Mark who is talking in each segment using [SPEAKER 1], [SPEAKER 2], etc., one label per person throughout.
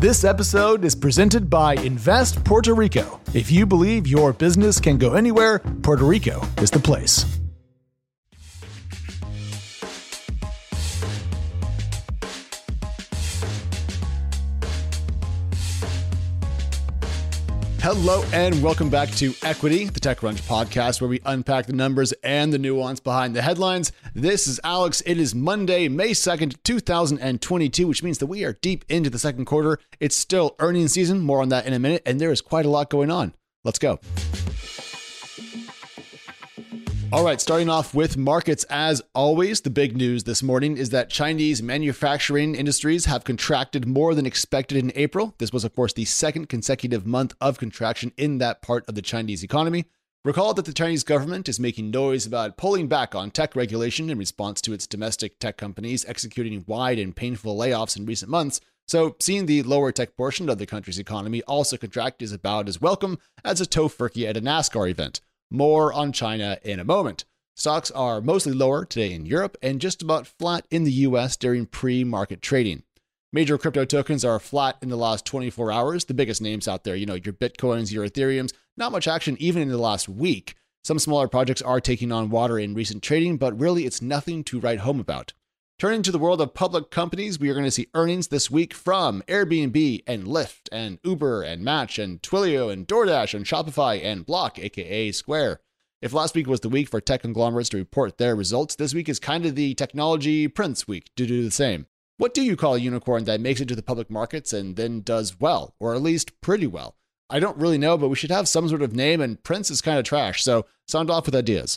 [SPEAKER 1] This episode is presented by Invest Puerto Rico. If you believe your business can go anywhere, Puerto Rico is the place. Hello and welcome back to Equity, the TechCrunch podcast, where we unpack the numbers and the nuance behind the headlines. This is Alex. It is Monday, May 2nd, 2022, which means that we are deep into the second quarter. It's still earnings season. More on that in a minute, and there is quite a lot going on. Let's go. All right, starting off with markets as always, the big news this morning is that Chinese manufacturing industries have contracted more than expected in April. This was, of course, the second consecutive month of contraction in that part of the Chinese economy. Recall that the Chinese government is making noise about pulling back on tech regulation in response to its domestic tech companies executing wide and painful layoffs in recent months. So seeing the lower tech portion of the country's economy also contract is about as welcome as a tofurkey at a NASCAR event. More on China in a moment. Stocks are mostly lower today in Europe and just about flat in the US during pre-market trading. Major crypto tokens are flat in the last 24 hours. The biggest names out there, your Bitcoins, your Ethereums, not much action even in the last week. Some smaller projects are taking on water in recent trading, but really it's nothing to write home about. Turning to the world of public companies, we are going to see earnings this week from Airbnb and Lyft and Uber and Match and Twilio and DoorDash and Shopify and Block, aka Square. If last week was the week for tech conglomerates to report their results, this week is kind of the technology prince week to do the same. What do you call a unicorn that makes it to the public markets and then does well, or at least pretty well? I don't really know, but we should have some sort of name, and prince is kind of trash, so sound off with ideas.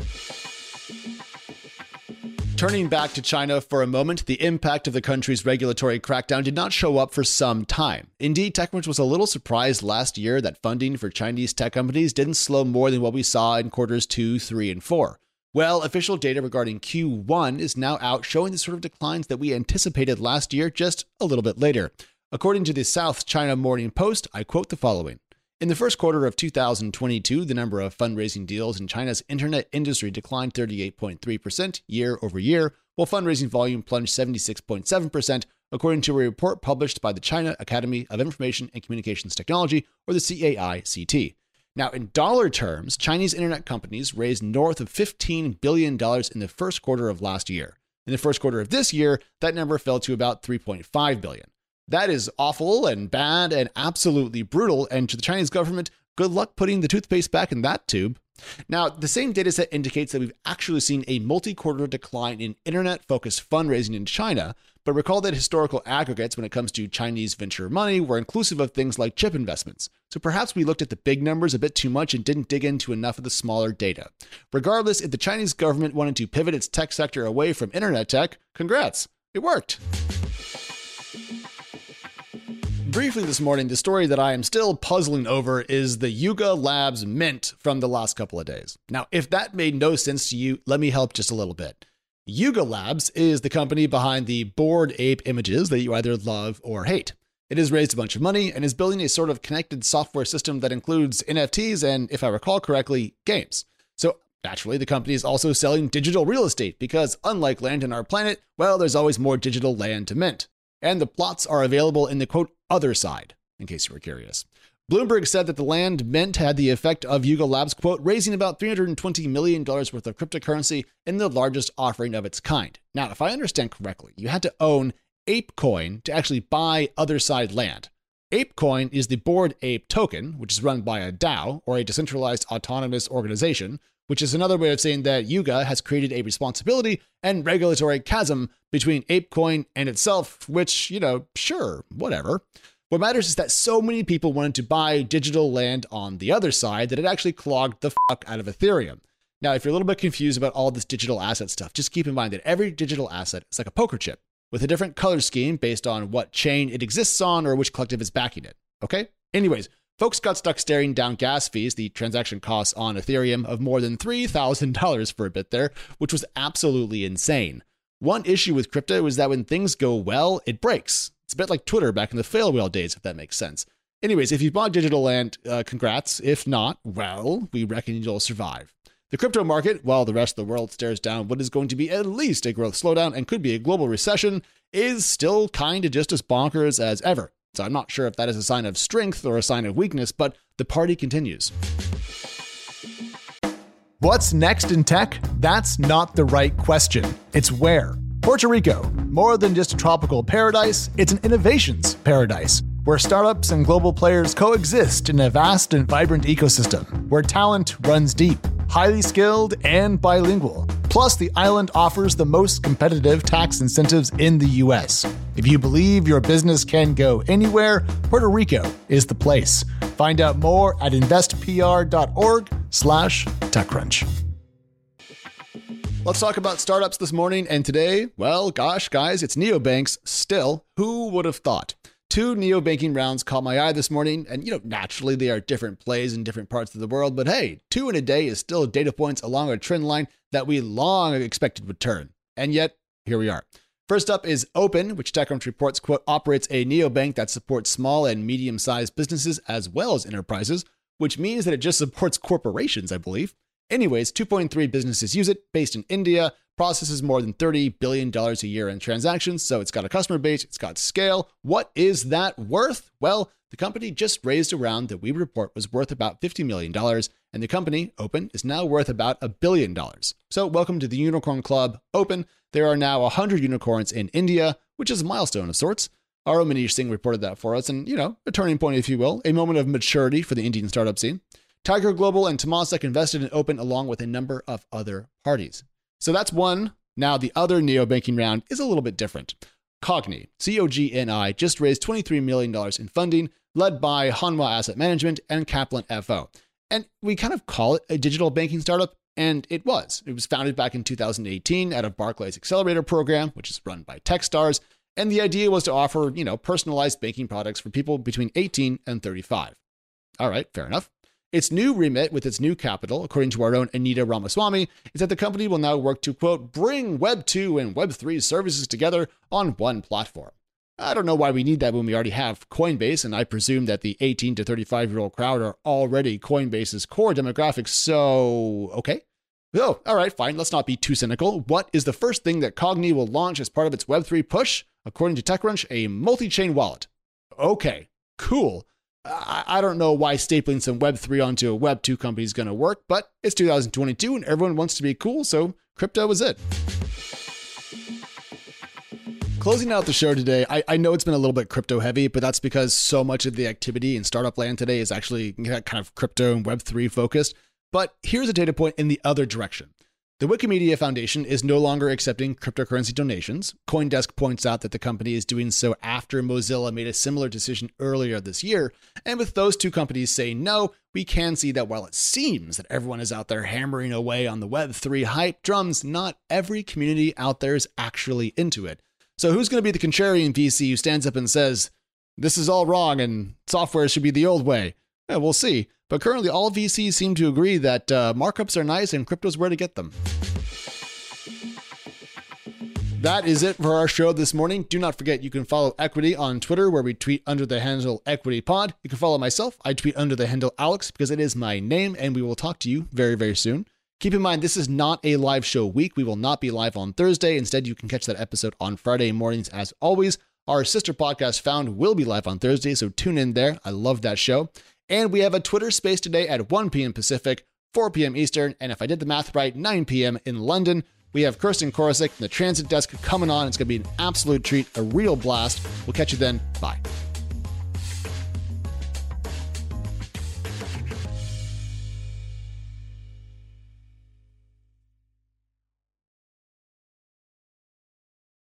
[SPEAKER 1] Turning back to China for a moment, the impact of the country's regulatory crackdown did not show up for some time. Indeed, TechCrunch was a little surprised last year that funding for Chinese tech companies didn't slow more than what we saw in quarters 2, 3, and 4. Well, official data regarding Q1 is now out, showing the sort of declines that we anticipated last year, just a little bit later. According to the South China Morning Post, I quote the following. In the first quarter of 2022, the number of fundraising deals in China's internet industry declined 38.3% year over year, while fundraising volume plunged 76.7%, according to a report published by the China Academy of Information and Communications Technology, or the CAICT. Now, in dollar terms, Chinese internet companies raised north of $15 billion in the first quarter of last year. In the first quarter of this year, that number fell to about $3.5 billion. That is awful and bad and absolutely brutal, and to the Chinese government, good luck putting the toothpaste back in that tube. Now, the same data set indicates that we've actually seen a multi-quarter decline in internet-focused fundraising in China, but recall that historical aggregates when it comes to Chinese venture money were inclusive of things like chip investments. So perhaps we looked at the big numbers a bit too much and didn't dig into enough of the smaller data. Regardless, if the Chinese government wanted to pivot its tech sector away from internet tech, congrats, it worked. Briefly this morning, the story that I am still puzzling over is the Yuga Labs mint from the last couple of days. Now, if that made no sense to you, let me help just a little bit. Yuga Labs is the company behind the Bored Ape images that you either love or hate. It has raised a bunch of money and is building a sort of connected software system that includes NFTs and, if I recall correctly, games. So naturally, the company is also selling digital real estate because, unlike land on our planet, well, there's always more digital land to mint. And the plots are available in the, quote, other side, in case you were curious. Bloomberg said that the land mint had the effect of Yuga Labs, quote, raising about $320 million worth of cryptocurrency in the largest offering of its kind. Now, if I understand correctly, you had to own ApeCoin to actually buy other side land. ApeCoin is the Bored Ape token, which is run by a DAO, or a decentralized autonomous organization, which is another way of saying that Yuga has created a responsibility and regulatory chasm between ApeCoin and itself, which, sure, whatever. What matters is that so many people wanted to buy digital land on the other side that it actually clogged the fuck out of Ethereum. Now, if you're a little bit confused about all this digital asset stuff, just keep in mind that every digital asset is like a poker chip with a different color scheme based on what chain it exists on or which collective is backing it. Okay? Anyways, folks got stuck staring down gas fees, the transaction costs on Ethereum of more than $3,000 for a bit there, which was absolutely insane. One issue with crypto is that when things go well, it breaks. It's a bit like Twitter back in the fail whale days, if that makes sense. Anyways, if you bought digital land, congrats. If not, well, we reckon you'll survive. The crypto market, while the rest of the world stares down what is going to be at least a growth slowdown and could be a global recession, is still kind of just as bonkers as ever. So I'm not sure if that is a sign of strength or a sign of weakness, but the party continues. What's next in tech? That's not the right question. It's where. Puerto Rico, more than just a tropical paradise, it's an innovations paradise, where startups and global players coexist in a vast and vibrant ecosystem, where talent runs deep, highly skilled, and bilingual. Plus, the island offers the most competitive tax incentives in the US. If you believe your business can go anywhere, Puerto Rico is the place. Find out more at investpr.org/TechCrunch. Let's talk about startups this morning, and today, well, gosh, guys, it's neobanks still. Who would have thought? 2 neobanking rounds caught my eye this morning, and naturally they are different plays in different parts of the world, but hey, 2 in a day is still data points along a trend line that we long expected would turn. And yet, here we are. First up is Open, which TechCrunch reports, quote, operates a neobank that supports small and medium-sized businesses as well as enterprises, which means that it just supports corporations, I believe. Anyways, 2.3 businesses use it, based in India, processes more than $30 billion a year in transactions, so it's got a customer base, it's got scale. What is that worth? Well, the company just raised a round that we report was worth about $50 million, and the company, Open, is now worth about $1 billion. So welcome to the Unicorn Club, Open. There are now 100 unicorns in India, which is a milestone of sorts. Our own Manish Singh reported that for us, and, a turning point, if you will, a moment of maturity for the Indian startup scene. Tiger Global and Temasek invested in Open along with a number of other parties. So that's one. Now the other neobanking round is a little bit different. Cogni, C-O-G-N-I, just raised $23 million in funding, led by Hanwha Asset Management and Kaplan FO. And we kind of call it a digital banking startup, and it was. It was founded back in 2018 out of Barclays Accelerator Program, which is run by Techstars. And the idea was to offer, personalized banking products for people between 18 and 35. All right, fair enough. Its new remit with its new capital, according to our own Anita Ramaswamy, is that the company will now work to, quote, bring Web 2 and Web 3 services together on one platform. I don't know why we need that when we already have Coinbase, and I presume that the 18 to 35-year-old crowd are already Coinbase's core demographics, so okay. Oh, all right, fine, let's not be too cynical. What is the first thing that Cogni will launch as part of its Web 3 push? According to TechCrunch, a multi-chain wallet. Okay, cool. I don't know why stapling some Web3 onto a Web2 company is going to work, but it's 2022 and everyone wants to be cool, so crypto is it. Closing out the show today, I know it's been a little bit crypto heavy, but that's because so much of the activity in startup land today is actually kind of crypto and Web3 focused. But here's a data point in the other direction. The Wikimedia Foundation is no longer accepting cryptocurrency donations. CoinDesk points out that the company is doing so after Mozilla made a similar decision earlier this year. And with those 2 companies saying no, we can see that while it seems that everyone is out there hammering away on the Web3 hype drums, not every community out there is actually into it. So who's going to be the contrarian VC who stands up and says, this is all wrong and software should be the old way? Yeah, we'll see. But currently, all VCs seem to agree that markups are nice and crypto's where to get them. That is it for our show this morning. Do not forget you can follow Equity on Twitter, where we tweet under the handle EquityPod. You can follow myself. I tweet under the handle Alex because it is my name, and we will talk to you very, very soon. Keep in mind, this is not a live show week. We will not be live on Thursday. Instead, you can catch that episode on Friday mornings as always. Our sister podcast, Found, will be live on Thursday, so tune in there. I love that show. And we have a Twitter space today at 1 p.m. Pacific, 4 p.m. Eastern, and if I did the math right, 9 p.m. in London. We have Kirsten Korosik from the Transit Desk coming on. It's going to be an absolute treat, a real blast. We'll catch you then. Bye.